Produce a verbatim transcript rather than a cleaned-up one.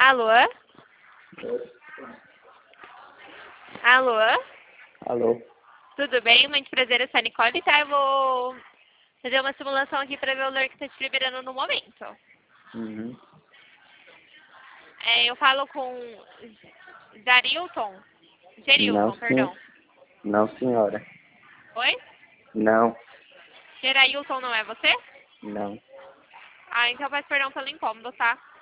Alô? Alô? Alô? Tudo bem? Muito prazer, eu sou a Nicole, tá? Eu vou fazer uma simulação aqui pra ver o valor que tá te liberando no momento. Uhum. É, eu falo com Jarilton. Não, Gerilton, sim. perdão. Não, senhora. Oi? Não. Gerailton não é você? Não. Ah, então peço perdão pelo incômodo, tá?